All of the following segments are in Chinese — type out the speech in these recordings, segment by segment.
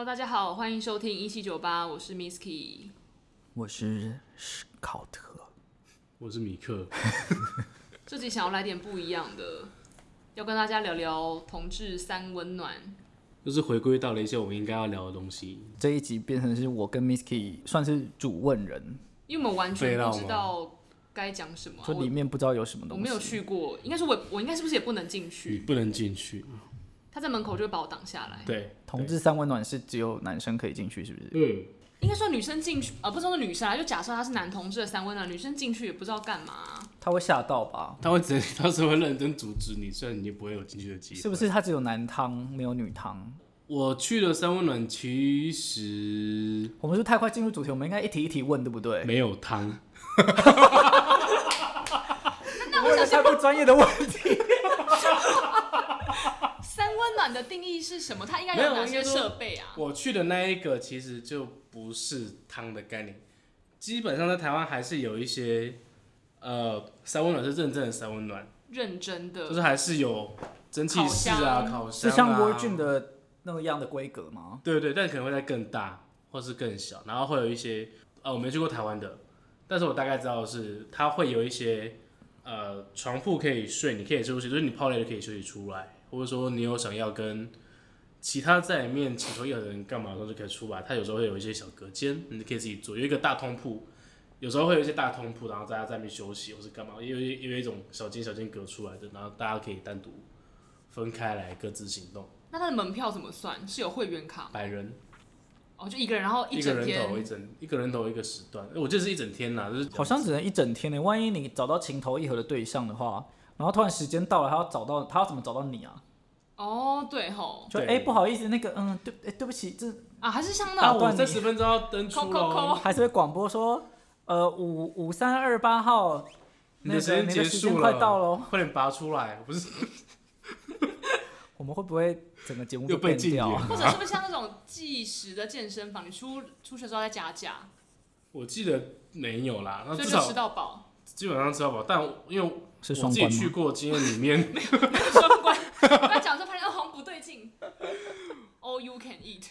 Hello， 大家好，欢迎收听1798，我是 Misky， 我是史考特， 我是米克。 这集想要来点不一样的，要跟大家聊聊同志三温暖， 就是回归到了一些我们应该要聊的东西。 这一集变成是我跟 Misky 算是主问人， 因为我们完全不知道该讲什么、 就里面不知道有什么东西。 我没有去过，应该说我应该是不是也不能进你去？ 不能进去。 他在门口就会把我挡下来。 对， 同志三温暖是只有男生可以进去，是不是？ 应该说女生进去，不是说女生啊，就假设他是男同志的三温暖，女生进去也不知道干嘛、 他会吓到吧？ 他是会认真阻止你，虽然你也不会有进去的机会。 是不是他只有男汤没有女汤？ 我去了三温暖，其实我们是太快进入主题，我们应该一题一题问，对不对？ 没有汤。 那我想太不专业的问题。 三温暖的定义是什么？它应该有哪些设备啊？ 我去的那一个其实就不是汤的概念，基本上在台湾还是有一些三温暖是认真的三温暖， 认真的， 就是还是有蒸汽室啊、烤箱啊， 是像 Virgin 的那个样的规格吗？ 对对，但可能会再更大或是更小，然后会有一些我没去过台湾的，但是我大概知道的是它会有一些床铺可以睡，你可以休息，就是你泡累了可以休息出来，或者说你有想要跟其他在里面情投意合的人干嘛的时候就可以出来。它有时候会有一些小隔间，你可以自己做，有一个大通铺，有时候会有一些大通铺，然后大家在那边休息或是干嘛，也有一种小间隔出来的，然后大家可以单独分开来各自行动。 那它的门票怎么算？是有会员卡吗 100人。 就一个人，然后一整天， 一个人头一个时段，我记得是一整天啦，就是好像只能一整天呢。万一你找到情投意合的对象的话，然后突然时间到了，他要怎么找到你啊？ 对吼， 就不好意思，那个对不起，这还是像那我这10分钟要登出咯， 还是会广播说5328号， 你的时间结束了， 快到了， 快点拔出来，不是？ 我们会不会整个节目又被禁言？ 或者是不是像那种计时的健身房，你出去的时候再加价？ 我记得没有啦， 所以就吃到饱， 基本上吃到饱。但因为我自己去过经验里面， 没有双关。刚讲就发现好像不对劲。All you can eat,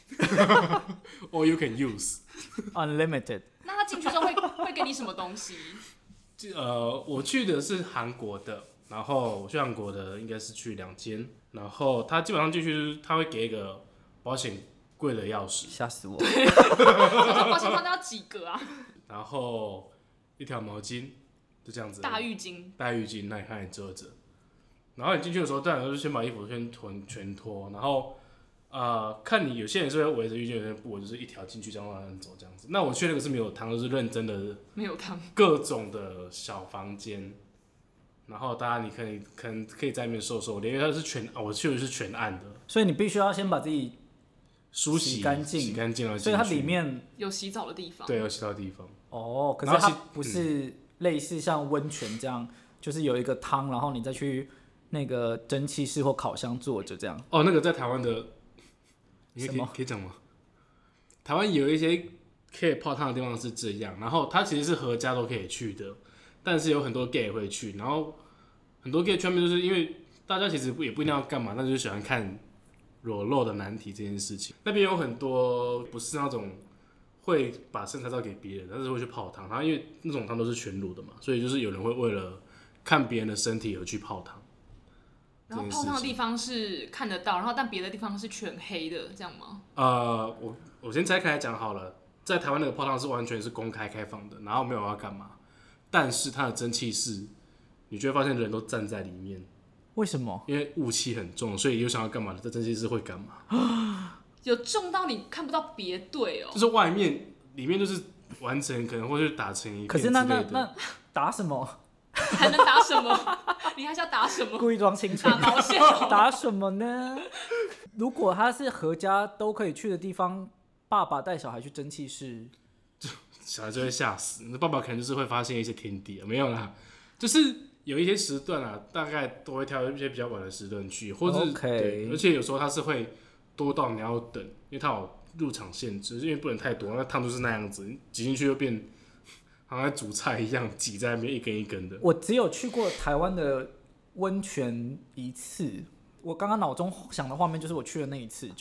all you can use, unlimited。 那他进去之后会给你什么东西？ 我去的是韩国的，然后我去韩国的应该是去2间。然后他基本上进去，他会给一个保险柜的钥匙， 吓死我！ 保险套要几个啊？ 然后一条毛巾，就这样子。 大浴巾， 那你看你遮着。然后你进去的时候，当然就是先把衣服全脱，然后看你有些人是会围着浴巾，有些人不围，就是一条进去这样慢慢走这样子。那我去那个是没有汤，就是认真的没有汤， 各种的小房间。然后大家你可能可以在那边受因为它是我去的是全暗的， 所以你必须要先把自己洗干净了， 所以它里面有洗澡的地方， 对，有洗澡的地方。 可是它不是类似像温泉这样，就是有一个汤，然后你再去那个蒸汽室或烤箱坐着这样。 那个在台湾的，你可以讲吗？台湾有一些可以泡汤的地方是这样，然后它其实是合家都可以去的。但是有很多 gay 也会去，然后很多 gay 圈面就是因为大家其实也不一定要干嘛，但就是喜欢看裸露的难题这件事情。那边有很多不是那种会把身材照给别人，但是会去泡汤。然后因为那种汤都是全裸的嘛，所以就是有人会为了看别人的身体而去泡汤。 然后泡汤的地方是看得到，然后但别的地方是全黑的，这样吗？ 我先拆开来讲好了，在台湾那个泡汤是完全是公开开放的，然后没有要干嘛。但是它的蒸汽室，你就会发现人都站在里面。 为什么？ 因为雾气很重，所以有想要干嘛的，在蒸汽室会干嘛？ 有重到你看不到别队就是外面、里面就是完成，可能会去打成一片。 可是那打什么？ 还能打什么？你还是要打什么？ 故意装清楚。 打毛线打什么呢？如果他是合家都可以去的地方，爸爸带小孩去蒸汽室。 小孩就会嚇死，那爸爸可能就是会发现一些天地没有啦，就是有一些时段啊，大概都会挑一些比较晚的时段去，或者对，而且有时候它是会多到你要等，因为它有入场限制，因为不能太多，那汤就是那样子，挤进去就变好像在煮菜一样，挤在那边一根一根的。 我只有去过台湾的温泉一次，我刚刚脑中想的画面就是我去的那一次，就是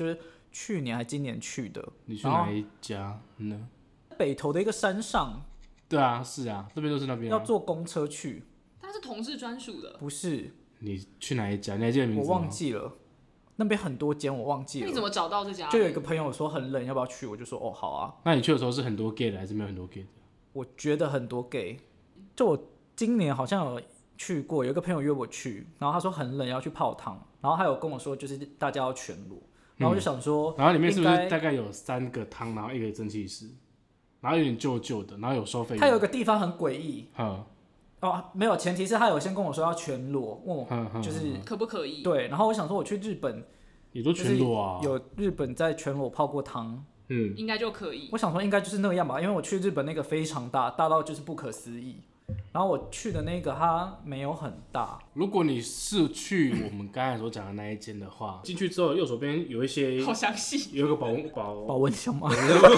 去年还今年去的。 你去哪一家呢？ 北投的一个山上。 对啊，是啊，这边都是那边、啊。 要坐公车去。 它是同志专属的。 不是。 你去哪一家？你还记得名字吗？ 我忘记了。那边很多间，我忘记了。 那你怎么找到这家？ 就有一个朋友说很冷，要不要去？我就说哦好啊。 那你去的时候是很多 gay 的，还是没有很多 gay 的？ 我觉得很多 gay。就我今年好像有去过，有一个朋友约我去，然后他说很冷要去泡汤，然后他有跟我说就是大家要全裸，然后我就想说， 然后里面是不是大概有3个汤，然后1个蒸汽室，然后有点旧旧的，然后有收费。 他有一个地方很诡异。没有，前提是他有先跟我说要全裸，问我就是可不可以。 对，然后我想说我去日本也都全裸啊， 有日本在全裸泡过汤， 应该就可以。 我想说应该就是那个样吧，因为我去日本那个非常大，大到就是不可思议。然后我去的那个它没有很大。 如果你是去我们刚才所讲的那一间的话，进去之后右手边有一些， 好详细， 有一个保温箱吗？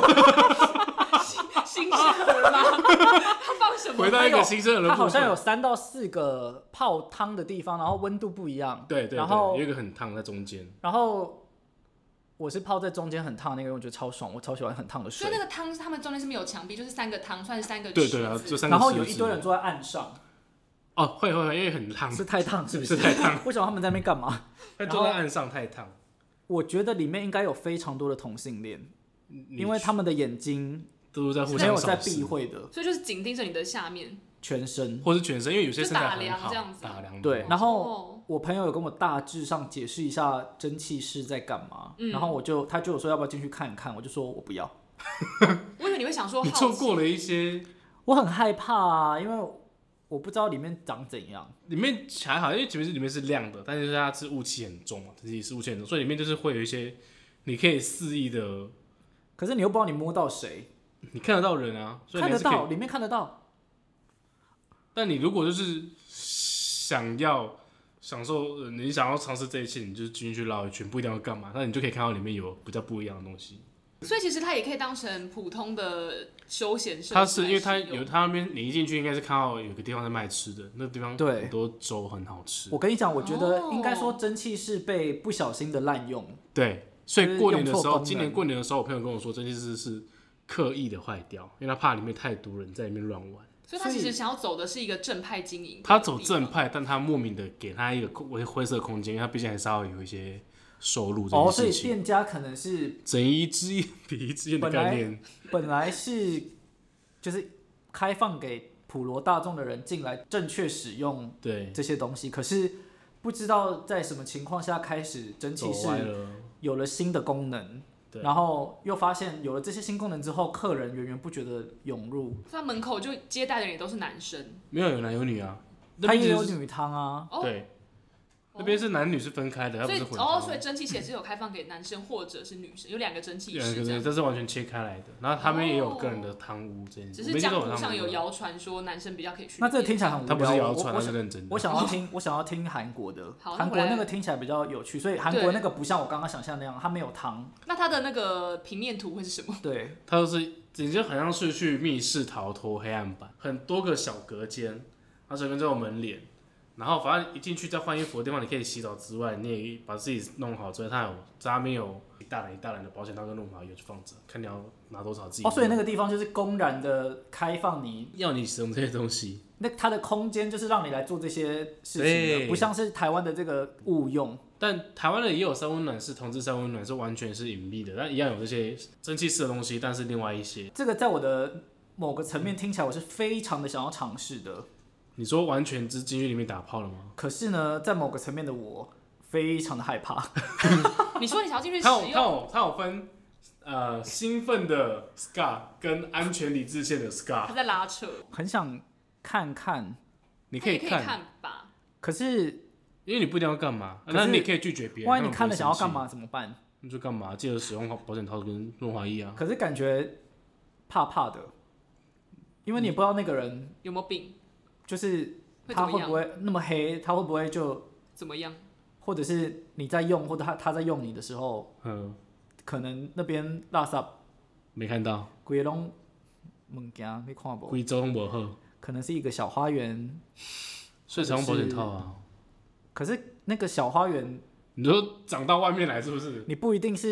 新生儿吗？他放什么？ 回到一个新生儿的部分， 它好像有3到4个泡汤的地方，然后温度不一样。 对， 然后有一个很烫在中间。 然后我是泡在中间很烫的那个，我觉得超爽，我超喜欢很烫的水。 所以那个汤他们中间是没有墙壁，就是3个汤，算是3个池子。 对啊，就3个。 然后有一堆人坐在岸上。 哦，会，因为很烫。 是太烫是不是？ 是太烫。 为什么他们在那边干嘛？ 他坐在岸上太烫。 我觉得里面应该有非常多的同性恋，因为他们的眼睛都在互相没有在避讳的， 所以就是紧盯着你的下面。 全身或是全身，因为有些身材很好， 这样子打量。 对，然后我朋友有跟我大致上解释一下蒸汽室在干嘛，然后他就有说要不要进去看一看，我就说我不要。 我以为你会想说， 你错过了一些， 我很害怕啊，因为我不知道里面长怎样。 里面还好，因为里面是亮的，但是它是雾气很重嘛，自己是雾气很重，所以里面就是会有一些你可以肆意的， 可是你又不知道你摸到谁， 你看得到人啊，所以看得到，里面看得到。 但你如果就是想要享受，你想要尝试这一切，你就进去绕一圈，不一定要干嘛，那你就可以看到里面有比较不一样的东西。 所以其实它也可以当成普通的休闲设施。 它是因为它那边你一进去应该是看到有个地方在卖吃的，那个地方很多粥很好吃。 我跟你讲，我觉得应该说蒸汽室被不小心的滥用。 对，所以过年的时候，今年过年的时候，我朋友跟我说蒸汽室是刻意的坏掉，因为他怕里面太多人在里面乱玩。 所以他其实想要走的是一个正派经营。 他走正派，但他莫名的给他一个灰色空间，因为他毕竟还是要有一些收入这件事情。 所以店家可能是睁一只眼闭一只眼的概念。 本来是就是开放给普罗大众的人进来正确使用这些东西，可是不知道在什么情况下开始蒸汽室有了新的功能。然后又发现有了这些新功能之后，客人源源不绝的涌入。 他门口就接待的人也都是男生， 没有男有女啊， 他也有女汤啊。 对，那边是男女是分开的，它不是混汤。 所以蒸汽室也是有开放给男生或者是女生，有2个蒸汽室， 这是完全切开来的。然后他们也有个人的汤屋这件事， 只是江湖上有谣传说男生比较可以去。 那这个听起来很无聊。 他不是谣传，他是认真的。 我想要听韩国的，韩国那个听起来比较有趣，所以韩国那个不像我刚刚想象那样，它没有汤。 那它的那个平面图会是什么？ 对，它就是你就好像是去密室逃脱黑暗版，很多个小隔间，它随便都有门帘。然后反正一进去在换衣服的地方，你可以洗澡之外，你也把自己弄好之外，它有在那边有一大篮的保险套跟润滑油就放着，看你要拿多少自己。 所以那个地方就是公然的开放要你使用这些东西。 那它的空间就是让你来做这些事情的，不像是台湾的这个误用。 但台湾的也有三温暖，是同志三温暖，是完全是隐蔽的，但一样有这些蒸汽式的东西，但是另外一些。 这个在我的某个层面听起来，我是非常的想要尝试的。 你说完全进去里面打炮了吗？ 可是呢，在某个层面的我非常的害怕。 你说你想要进去使用？ 他有分兴奋的 SCAR 跟安全理智线的 SCAR。 他在拉扯。 很想看看。 你可以看吧。 可是因为你不一定要干嘛，那你可以拒绝别人。 万一你看了想要干嘛怎么办？ 那就干嘛？记得使用保险套跟润滑液啊。 可是感觉怕怕的，因为你不知道那个人有没有病。 就是他会不会那么黑？他会不会就怎么样？ 或者是你在用，或者他在用你的时候，可能那边垃圾没看到， 规拢物件你看无， 规周拢无好， 可能是一个小花园， 所以才用保险套啊。 可是那个小花园， 你说长到外面来是不是？ 你不一定是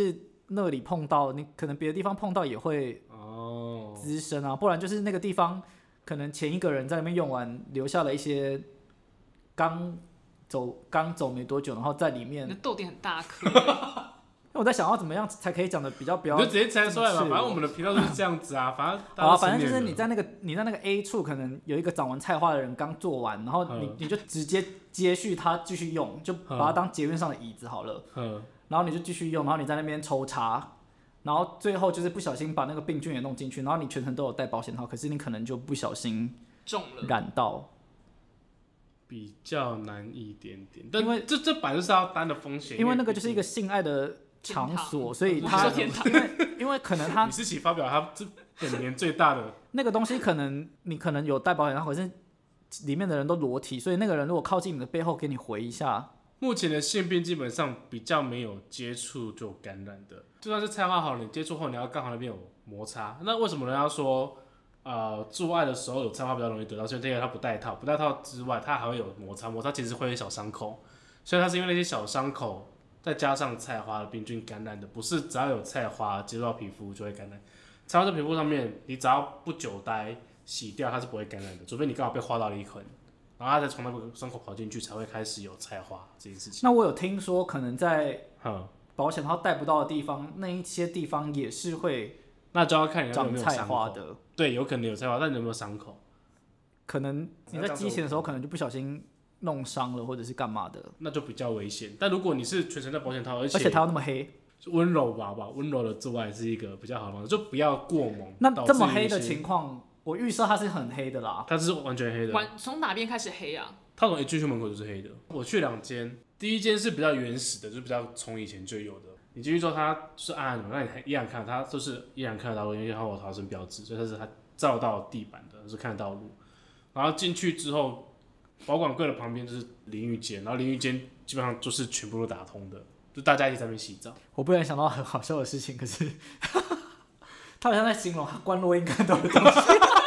那里碰到，你可能别的地方碰到也会滋生啊，不然就是那个地方可能前一个人在那边用完，留下了一些刚走没多久，然后在里面。 你的豆点很大颗。 因为我在想要怎么样才可以讲的比较不要， 你就直接猜出来吧。反正我们的频道就是这样子啊，反正就是你在那个 A 处可能有一个长完菜花的人刚做完，然后你就直接接续他继续用，就把它当捷运上的椅子好了。然后你就继续用，然后你在那边抽插，然后最后就是不小心把那个病菌也弄进去，然后你全程都有戴保险套，可是你可能就不小心中了染到。 比较难一点点，但因为这本来就是要担的风险， 因为那个就是一个性爱的场所，所以他因为可能他李思琪发表他这本年最大的那个东西，你可能有戴保险套，可是里面的人都裸体，所以那个人如果靠近你的背后给你回一下， 目前的性病基本上比较没有接触就感染的，就算是菜花好了，你接触后你要刚好那边有摩擦，那为什么人家说做爱的时候有菜花比较容易得到？所以这个他不戴套之外，他还会有摩擦其实会有小伤口，所以它是因为那些小伤口。再加上菜花的病菌感染的，不是只要有菜花接触到皮肤就会感染。菜花在皮肤上面，你只要不久待洗掉，它是不会感染的，除非你刚好被划到了一痕，然后它再从那个伤口跑进去，才会开始有菜花这件事情。 那我有听说，可能在保险套戴不到的地方，那一些地方也是会， 那就要看你有没有长菜花的。对， 有可能有菜花，但你有没有伤口？ 可能你在激情的时候，可能就不小心弄伤了，或者是干嘛的， 那就比较危险。但如果你是全程戴保险套，而且它又那么黑， 温柔吧，温柔的做爱是一个比较好的方式，就不要过猛。 那这么黑的情况，我预设它是很黑的啦。 它是完全黑的。 从哪边开始黑啊？ 它从一进去门口就是黑的。我去2间，第一间是比较原始的，就比较从以前就有的。你进去之后，它是暗暗的，那你依然看它就是依然看得到路，因为它有逃生标志，所以它照到地板的，是看得到路。然后进去之后。保管柜的旁边就是淋浴间，然后淋浴间基本上就是全部都打通的，就大家一起在那边洗澡。 我不能想到很好笑的事情，可是他好像在形容他关录音看到的东西。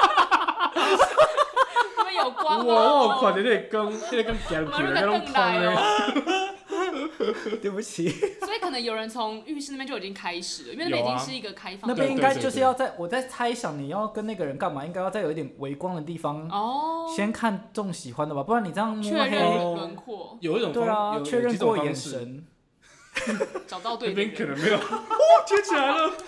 他们有关吗？ 我看到那个光夹起来，那种光呢。 对不起。 所以可能有人从浴室那边就已经开始了，因为那边已经是一个开放的。 那边应该就是要在，我在猜想你要跟那个人干嘛，应该要在有一点微光的地方，先看中喜欢的吧，不然你这样摸黑轮廓， 有一种对啊，确认过眼神， 找到对的人。 那边可能没有，接起来了。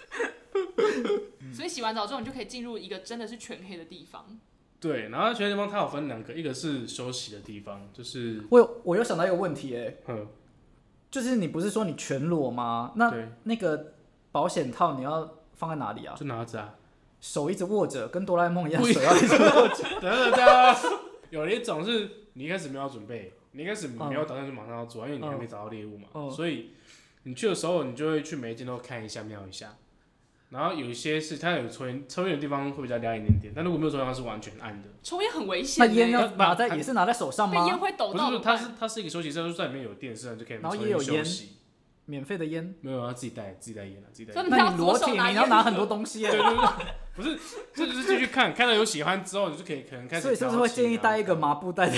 所以洗完澡之后，你就可以进入一个真的是全黑的地方。 对，然后全黑地方它有分2个，一个是休息的地方，就是我有想到一个问题就是你不是说你全裸吗？那个保险套你要放在哪里啊？ 就拿着啊， 手一直握着，跟哆啦 A 梦一样，手要一直握着。 等，有一种是你一开始没有准备，你一开始没有打算就马上要做，因为你还没找到猎物嘛，所以你去的时候，你就会去每一间都看一下、瞄一下。然后有一些是它有抽烟的地方会比较亮一点点，但如果没有抽烟，它是完全暗的。 抽烟很危险。 那烟要也是拿在手上吗？ 烟会抖到。 不是，它是一个休息室，就在里面有电视，就可以。 然后也有烟，免费的烟。 没有，要自己带烟自己带。 那你裸体，你要拿很多东西。 对，不是，这就是继续看到有喜欢之后，你就可以可能开始。 所以是不是会建议带一个麻布袋？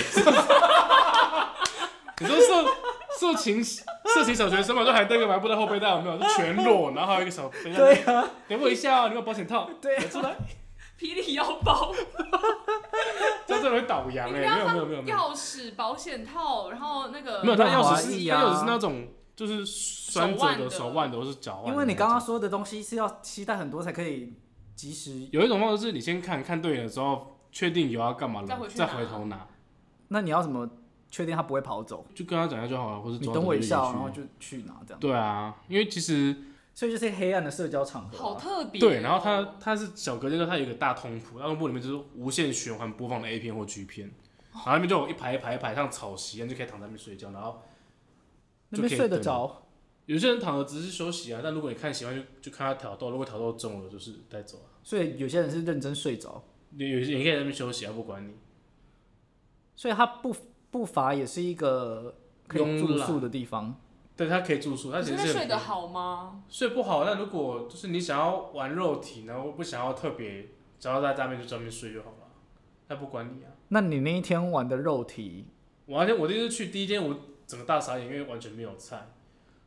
你说色情小学生嘛，就还带个麻布在后背带，有没有？就全裸，然后还有一个小背带。 对啊， 给我一下，你有保险套。 对， 出来。 霹雳腰包。 这样真的会倒洋没有。 钥匙、保险套，然后那个。 没有，它钥匙是那种就是拴着的手腕的，或是脚腕。 因为你刚刚说的东西是要携带很多才可以及时。 有一种方式是你先看对眼的时候，确定有要干嘛了，再回头拿。 那你要怎么确定他不会跑走？ 就跟他讲一下就好了，或是你等我一下，然后就去拿这样。 对啊，因为其实所以就是黑暗的社交场合。 好特别。 对，然后它是小隔间，它有一个大通铺，大通铺里面就是无限循环播放的 A 片或 G 片，然后那边就有一排像草席一样，就可以躺在那边睡觉，然后那边睡得着。 有些人躺着只是休息啊，但如果你看喜欢就看他挑逗，如果挑逗中了就是带走啊。 所以有些人是认真睡着， 有些你可以在那边休息啊，不管你。 所以他不乏也是一个可以住宿的地方。 对，他可以住宿，他其实睡得好吗？ 睡不好，但如果就是你想要玩肉体，然后不想要特别，只要在那边就专门睡就好了，他不管你啊。 那你那一天玩的肉体， 我第一次去第一天，我整个大傻眼，因为完全没有菜。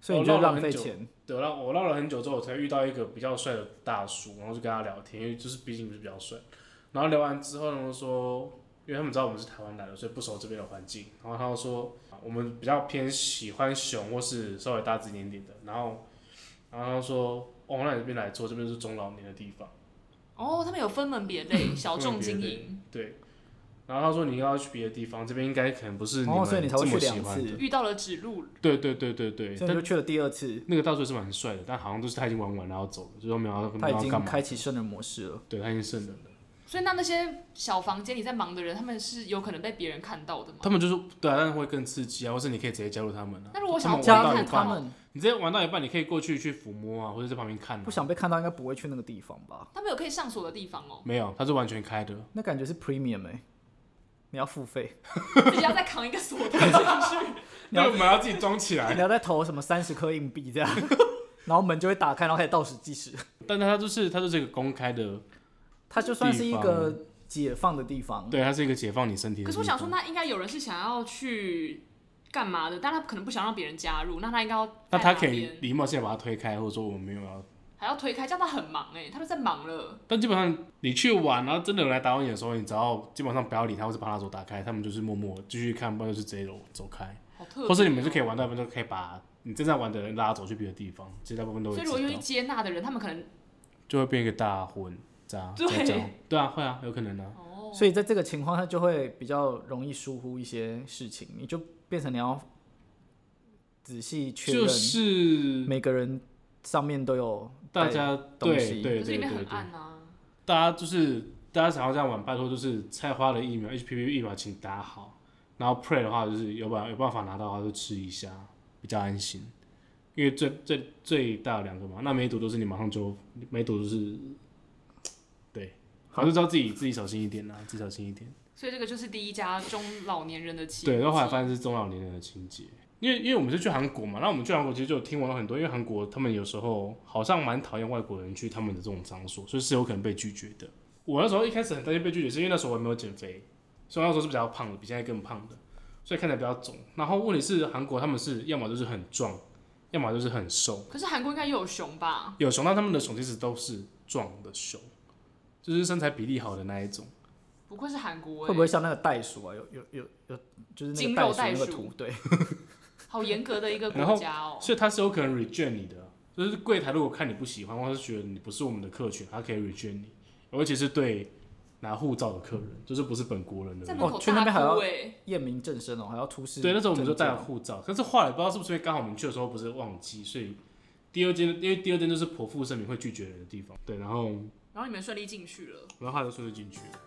所以你就浪费钱。 对，我绕了很久之后，我才遇到一个比较帅的大叔，然后就跟他聊天，因为就是毕竟不是比较帅。然后聊完之后呢，说，因为他们知道我们是台湾来的，所以不熟这边的环境。然后他就说，我们比较偏喜欢熊或是稍微大只一点点的。然后他说，那你这边来做，这边是中老年的地方。 他们有分门别类，小众经营。 对。然后他说你要去别的地方，这边应该可能不是你们这么喜欢的。 遇到了指路。 对。 所以就去了第2次。 那个大叔是蛮帅的，但好像都是他已经玩完然后走了，就是没有他已经开启圣人模式了。 对，他已经圣人了。 所以那些小房间里在忙的人，他们是有可能被别人看到的吗？ 他们就是对啊，但是会更刺激啊，或是你可以直接加入他们啊。 那如果我想加入他们， 你直接玩到一半，你可以过去抚摸啊，或者在旁边看啊。 不想被看到，应该不会去那个地方吧？ 他们有可以上锁的地方哦。 没有，它是完全开的。 那感觉是 premium 你要付费， 自己要再扛一个锁进去， 那个门要自己装起来， 你要再投什么30颗硬币这样，然后门就会打开，然后开始倒数计时。 但它就是一个公开的， 它就算是一个解放的地方。 对，它是一个解放你身体的地方。 可是我想说，那应该有人是想要去干嘛的，但他可能不想让别人加入，那他应该要那他可以礼貌性把它推开，或者说我没有要。 还要推开，这样他很忙他都在忙了。 但基本上你去玩，然后真的有人来打扰你的时候，你只要基本上不要理他，或是把他手打开，他们就是默默继续看，不然就是直接走开。 好特别。 或是你们就可以玩到一半，就可以把你正在玩的人拉走去别的地方，其实大部分都会知道。 所以如果愿意接纳的人，他们可能就会变一个大混杂。对啊，会啊，有可能啊。 所以在这个情况下，就会比较容易疏忽一些事情，你就变成你要仔细确认， 就是每个人上面都有大家对，可是里面很暗啊。 大家想要这样玩，拜托就是菜花的疫苗 HPV 疫苗请打好，然后 Pray 的话就是有办法拿到的话就吃一下，比较安心。因为最大的2个嘛，那每一毒都是你马上就每一毒都是，对，我就知道自己小心一点啦，自己小心一点。 所以这个就是第一家中老年人的情节。 对，然后后来发现是中老年人的情节。因为我们是去韩国嘛，那我们去韩国其实就有听闻到很多，因为韩国他们有时候好像蛮讨厌外国人去他们的这种场所，所以是有可能被拒绝的。我那时候一开始很担心被拒绝，是因为那时候我还没有减肥，所以那时候是比较胖的，比现在更胖的，所以看起来比较肿。然后问题是韩国他们是要么就是很壮，要么就是很瘦。 可是韩国应该也有熊吧？ 有熊，但他们的熊其实都是壮的熊，就是身材比例好的那一种。 不愧是韩国会不会像那个袋鼠啊？有，就是那个袋鼠那个图，对。 好严格的一个国家哦， 所以他是有可能 reject 你的，就是柜台如果看你不喜欢，或是觉得你不是我们的客群，他可以 reject 你，尤其是对拿护照的客人，就是不是本国人的人。 去那边还要验明正身还要出示。 对，那时候我们就带了护照，但是后来不知道是不是因为刚好我们去的时候不是旺季，所以因为第二间就是颇负盛名会拒绝人的地方，对，然后你们顺利进去了， 然后他就顺利进去了。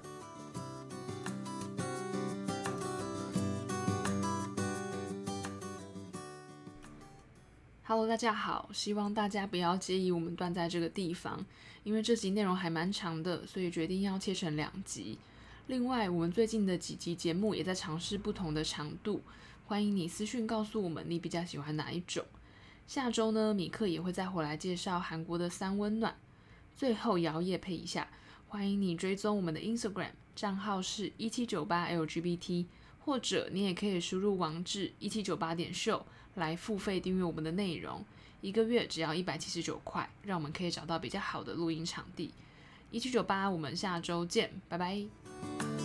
Hello， 大家好，希望大家不要介意我们断在这个地方，因为这集内容还蛮长的，所以决定要切成2集。另外，我们最近的几集节目也在尝试不同的长度，欢迎你私讯告诉我们你比较喜欢哪一种。下周呢，米克也会再回来介绍韩国的3温暖。最后也要业配一下，欢迎你追踪我们的 Instagram 账号是1798LGBT， 或者你也可以输入网址1798.show。来付费订阅我们的内容，1个月只要179块，让我们可以找到比较好的录音场地。1798，我们下周见，拜拜。